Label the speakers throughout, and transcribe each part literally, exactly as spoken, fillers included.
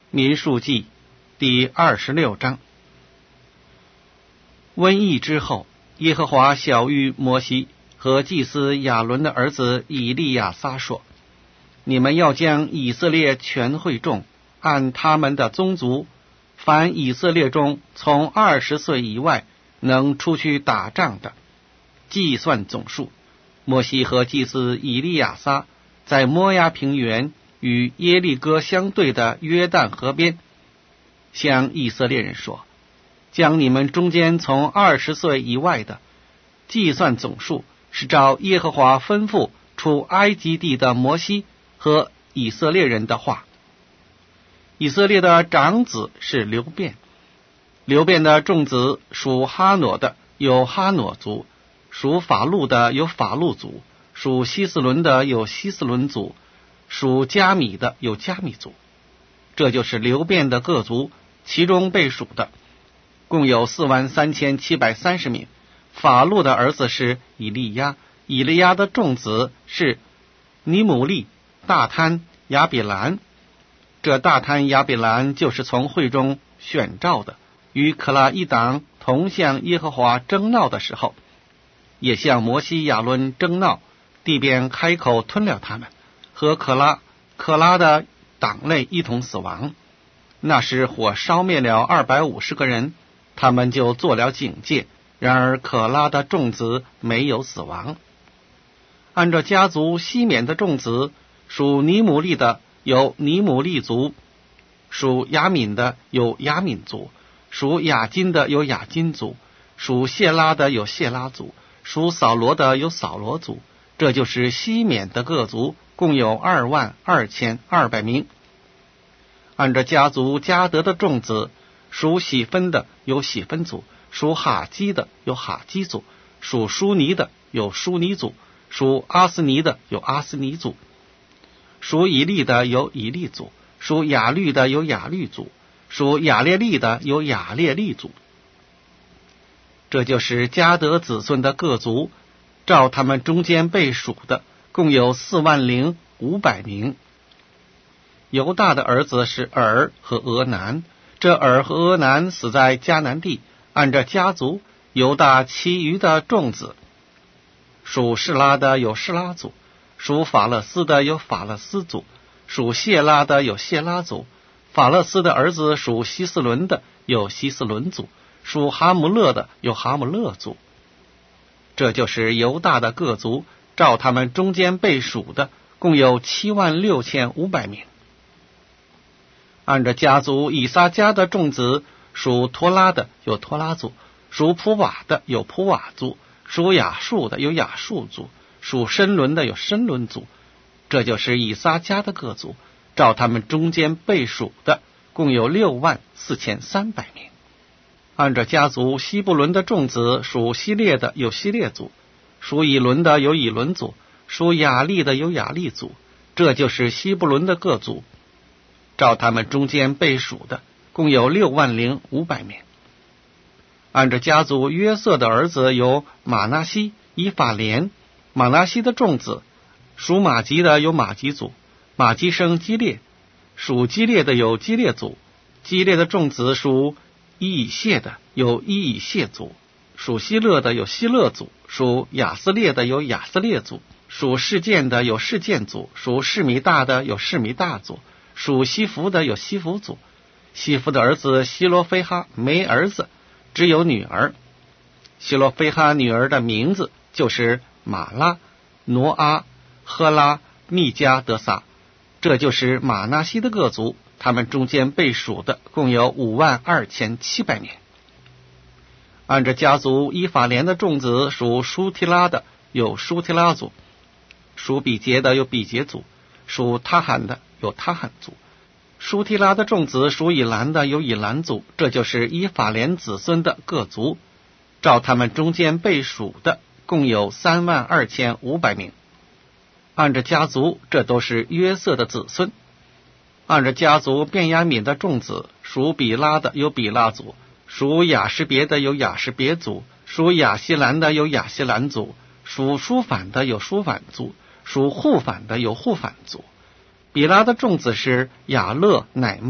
Speaker 1: 民数记第二十六章。瘟疫之后，耶和华晓谕摩西和祭司亚伦的儿子以利亚撒说：你们要将以色列全会众按他们的宗族，凡以色列中从二十岁以外能出去打仗的，计算总数。摩西和祭司以利亚撒在摩押平原与耶利哥相对的约旦河边，向以色列人说：将你们中间从二十岁以外的计算总数，是照耶和华吩咐出埃及地的摩西和以色列人的话。以色列的长子是流便，流便的众子属哈挪的有哈挪族，属法路的有法路族，属希斯伦的有希斯伦族，属加米的有加米族。这就是流便的各族，其中被数的共有四万三千七百三十名。法路的儿子是以利亚，以利亚的众子是尼姆利、大贪、亚比兰。这大贪亚比兰就是从会中选召的，与可拉一党同向耶和华争闹的时候，也向摩西亚伦争闹，地便开口吞了他们，和可拉可拉的党类一同死亡。那时火烧灭了二百五十个人，他们就做了警戒，然而可拉的众子没有死亡。按照家族西缅的众子，属尼姆利的有尼姆利族，属亚敏的有亚敏族，属雅金的有雅金族，属谢拉的有谢拉族，属扫罗的有扫罗族。这就是西缅的各族，共有二万二千二百名。按照家族迦得的众子，属喜分的有喜分族，属哈基的有哈基族，属舒尼的有舒尼族，属阿斯尼的有阿斯尼族，属以利的有以利族，属雅律的有雅律族，属雅列利的有雅列利族。这就是迦得子孙的各族，照他们中间被数的共有四万零五百名。犹大的儿子是尔和俄南，这尔和俄南死在迦南地。按照家族，犹大其余的众子，属示拉的有示拉族，属法勒斯的有法勒斯族，属谢拉的有谢拉族。法勒斯的儿子属希斯伦的有希斯伦族，属哈姆勒的有哈姆勒族。这就是犹大的各族，照他们中间被数的共有七万六千五百名。按照家族以撒家的众子，属托拉的有托拉族，属普瓦的有普瓦族，属亚述的有亚述族，属申伦的有申伦族。这就是以撒家的各族，照他们中间被数的共有六万四千三百名。按照家族希布伦的众子，属希列的有希列族，属以伦的有以伦族，属雅利的有雅利族。这就是希布伦的各族，照他们中间被数的共有六万零五百名。按照家族约瑟的儿子有马拿西、以法莲。马拿西的众子，属马吉的有马吉族，马吉生基列，属基列的有基列族。基列的众子属伊以谢的有伊以谢族，属希勒的有希勒族，属亚斯列的有亚斯列族，属示剑的有示剑族，属示米大的有示米大族，属西弗的有西弗族。西弗的儿子希罗非哈没儿子，只有女儿。希罗非哈女儿的名字就是马拉、挪阿、赫拉、密加德撒。这就是马拿西的各族，他们中间被数的共有五万二千七百名。按照家族以法莲的众子，属舒提拉的有舒提拉族，属比杰的有比杰族，属他罕的有他罕族。舒提拉的众子，属以兰的有以兰族。这就是以法莲子孙的各族，照他们中间被数的共有三万二千五百名。按照家族，这都是约瑟的子孙。按照家族便雅悯的众子，属比拉的有比拉族，属雅什别的有雅什别族，属亚希兰的有亚希兰族，属舒反的有舒反族，属户反的有户反族。比拉的众子是雅勒、乃曼，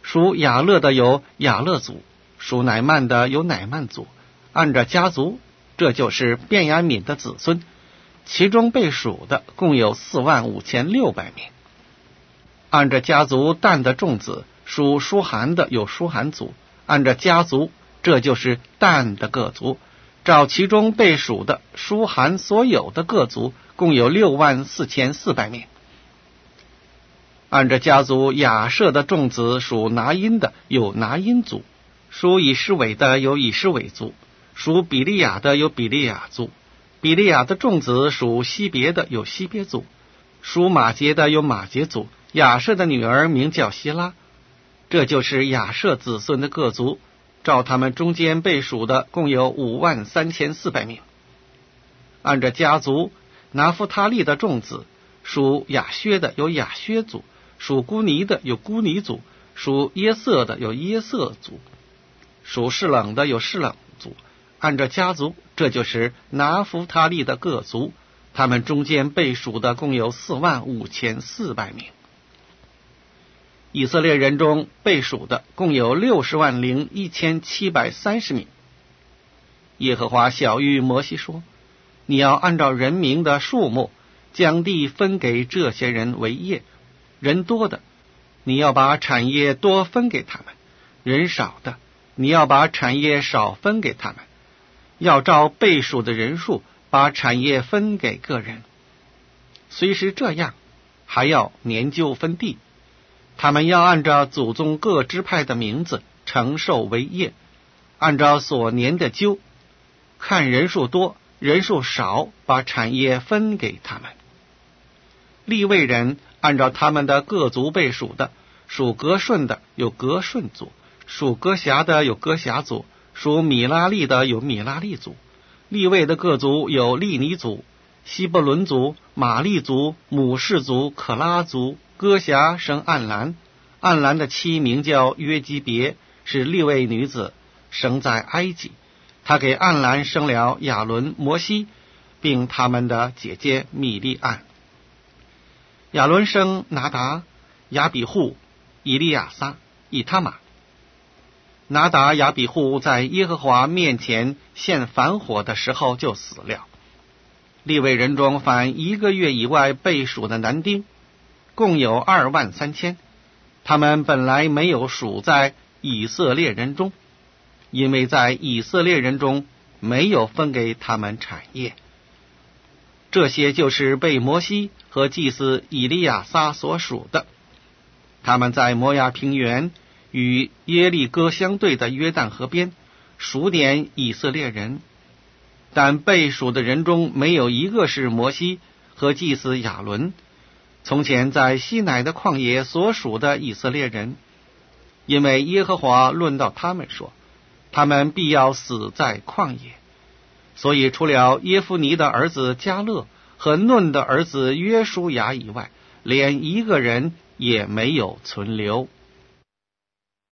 Speaker 1: 属雅勒的有雅勒族，属乃曼的有乃曼族。按着家族，这就是便雅悯的子孙，其中被数的共有四万五千六百名。按着家族但的众子，属舒韩的有舒韩族，按着家族，这就是但的各族。照其中被数的舒韩所有的各族，共有六万四千四百名。按着家族亚舍的众子，属拿因的有拿因族，属以施韦的有以施韦族，属比利亚的有比利亚族。比利亚的众子属西别的有西别族，属马杰的有马杰族。亚舍的女儿名叫希拉，这就是亚舍子孙的各族。照他们中间被数的共有五万三千四百名。按着家族，拿弗他利的众子，属亚薛的有亚薛族，属孤尼的有孤尼族，属耶色的有耶色族，属士冷的有士冷族。按着家族，这就是拿弗他利的各族，他们中间被数的共有四万五千四百名。以色列人中被数的共有六十万零一千七百三十名。耶和华晓谕摩西说：你要按照人民的数目，将地分给这些人为业。人多的，你要把产业多分给他们；人少的，你要把产业少分给他们。要照被数的人数，把产业分给个人。虽是这样，还要年究分地。他们要按照祖宗各支派的名字承受为业，按照所年的究，看人数多人数少，把产业分给他们。利未人按照他们的各族被数的，属革顺的有革顺族，属歌辖的有歌辖族，属米拉利的有米拉利族。利未的各族有利尼族、希伯伦族、玛利族、母士族、可拉族。歌辖生暗兰，暗兰的妻名叫约基别，是利未女子，生在埃及。她给暗兰生了亚伦、摩西，并他们的姐姐米利暗。亚伦生拿达、亚比户、以利亚撒、以他玛。拿达、亚比户在耶和华面前献燔火的时候就死了。利未人中凡一个月以外被数的男丁共有二万三千，他们本来没有数在以色列人中，因为在以色列人中没有分给他们产业。这些就是被摩西和祭司以利亚撒所属的。他们在摩亚平原与耶利哥相对的约旦河边数点以色列人，但被数的人中没有一个是摩西和祭司亚伦，从前在西乃的旷野所属的以色列人，因为耶和华论到他们说，他们必要死在旷野。所以除了耶夫尼的儿子迦勒和嫩的儿子约书亚以外，连一个人也没有存留。